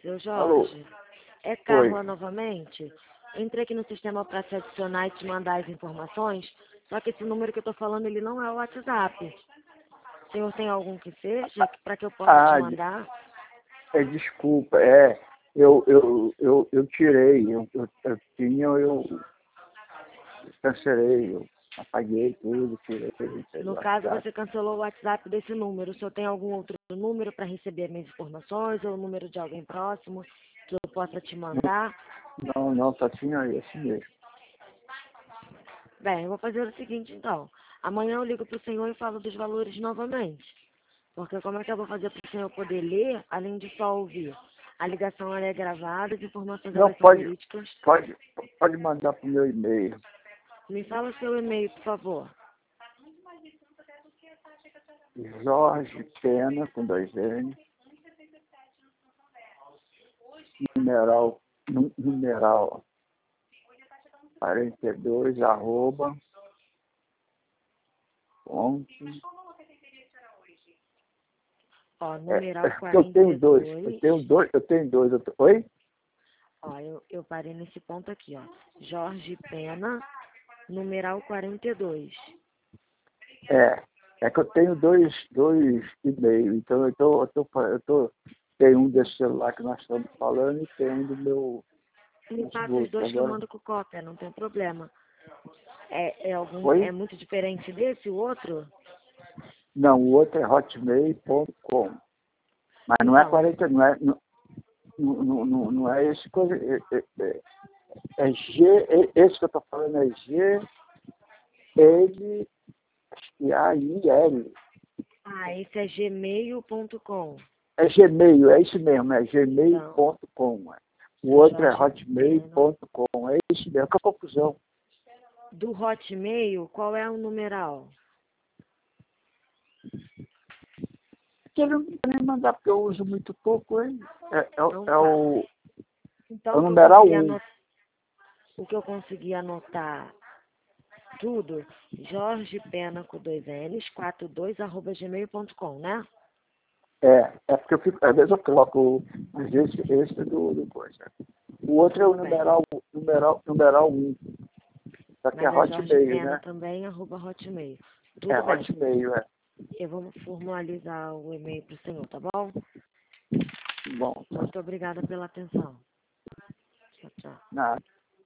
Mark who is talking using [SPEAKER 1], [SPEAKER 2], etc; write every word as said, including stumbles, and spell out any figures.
[SPEAKER 1] Seu
[SPEAKER 2] Alô?
[SPEAKER 1] Jorge, é
[SPEAKER 2] Oi.
[SPEAKER 1] Carla novamente? Entrei aqui no sistema para te adicionar e te mandar as informações, só que esse número que eu tô falando, ele não é o WhatsApp. O senhor tem algum que seja, para que eu possa
[SPEAKER 2] Ah,
[SPEAKER 1] te
[SPEAKER 2] de-
[SPEAKER 1] mandar?
[SPEAKER 2] é, desculpa, é, eu, eu, eu, eu tirei, eu, eu, eu tinha, eu cancelei, eu apaguei tudo, tirei, tirei do
[SPEAKER 1] No caso,
[SPEAKER 2] WhatsApp.
[SPEAKER 1] você cancelou o WhatsApp desse número. O senhor tem algum outro número para receber minhas informações ou o número de alguém próximo que eu possa te mandar?
[SPEAKER 2] Não, não, só tinha esse mesmo.
[SPEAKER 1] Bem, eu vou fazer o seguinte, então. Amanhã eu ligo para o senhor e falo dos valores novamente. Porque como é que eu vou fazer para o senhor poder ler, além de só ouvir? A ligação ela é gravada, as informações
[SPEAKER 2] Não,
[SPEAKER 1] elas são
[SPEAKER 2] pode,
[SPEAKER 1] verídicas.
[SPEAKER 2] pode, pode mandar para o meu e-mail.
[SPEAKER 1] Me fala o seu e-mail, por favor.
[SPEAKER 2] Jorge Pena, com dois N, numeral, nu- numeral quarenta e dois, arroba, ponto.
[SPEAKER 1] Ó,
[SPEAKER 2] É,
[SPEAKER 1] numeral
[SPEAKER 2] é porque eu
[SPEAKER 1] quarenta
[SPEAKER 2] tenho
[SPEAKER 1] e
[SPEAKER 2] dois, eu
[SPEAKER 1] dois.
[SPEAKER 2] tenho dois, eu tenho dois. Eu tô- Oi?
[SPEAKER 1] Ó, eu, eu parei nesse ponto aqui, ó. Jorge Pena, numeral quarenta e dois.
[SPEAKER 2] É, é que eu tenho dois, dois e-mails, então eu tô, eu tô, fa- eu tô, tem um desse celular que nós estamos falando e tem um do meu
[SPEAKER 1] Me passa os
[SPEAKER 2] Facebook
[SPEAKER 1] dois que eu
[SPEAKER 2] agora.
[SPEAKER 1] mando com cópia, não tem problema. É, é, algum,
[SPEAKER 2] Oi?
[SPEAKER 1] é muito diferente desse, o outro?
[SPEAKER 2] Não, o outro é hotmail ponto com. Mas não é
[SPEAKER 1] Então,
[SPEAKER 2] quarenta, não é, não, não, não, não é esse coisa, é, é, é, é G, é- esse que eu tô falando é G, L, e A, I, L.
[SPEAKER 1] ah, esse é gmail ponto com.
[SPEAKER 2] É Gmail, é isso mesmo, é gmail
[SPEAKER 1] Então,
[SPEAKER 2] ponto com. O
[SPEAKER 1] é
[SPEAKER 2] outro é
[SPEAKER 1] Jorge
[SPEAKER 2] hotmail
[SPEAKER 1] Pena.
[SPEAKER 2] ponto com, é isso mesmo, que confusão.
[SPEAKER 1] Do Hotmail, qual é o numeral?
[SPEAKER 2] Porque ele não quer nem mandar, porque eu uso muito pouco, hein? É, é,
[SPEAKER 1] Então
[SPEAKER 2] é
[SPEAKER 1] tá.
[SPEAKER 2] o, é
[SPEAKER 1] Então
[SPEAKER 2] o
[SPEAKER 1] o que eu
[SPEAKER 2] numeral
[SPEAKER 1] consegui
[SPEAKER 2] um.
[SPEAKER 1] anotar, o que eu consegui anotar tudo, Jorge Pena com dois N's, quarenta e dois arroba gmail ponto com, né?
[SPEAKER 2] É, é porque eu fico, às vezes eu coloco, mas esse, esse é do, do coisa. O outro é o
[SPEAKER 1] Tudo bem.
[SPEAKER 2] numeral, numeral, numeral um. Só que é
[SPEAKER 1] Mas é Jorge
[SPEAKER 2] hotmail,
[SPEAKER 1] Pena
[SPEAKER 2] né?
[SPEAKER 1] também, arroba Hotmail.
[SPEAKER 2] É
[SPEAKER 1] Tudo bem.
[SPEAKER 2] hotmail, é.
[SPEAKER 1] Eu vou formalizar o e-mail para o senhor, tá bom?
[SPEAKER 2] Bom, tá.
[SPEAKER 1] Muito obrigada pela atenção. Tchau, tchau.
[SPEAKER 2] Nada.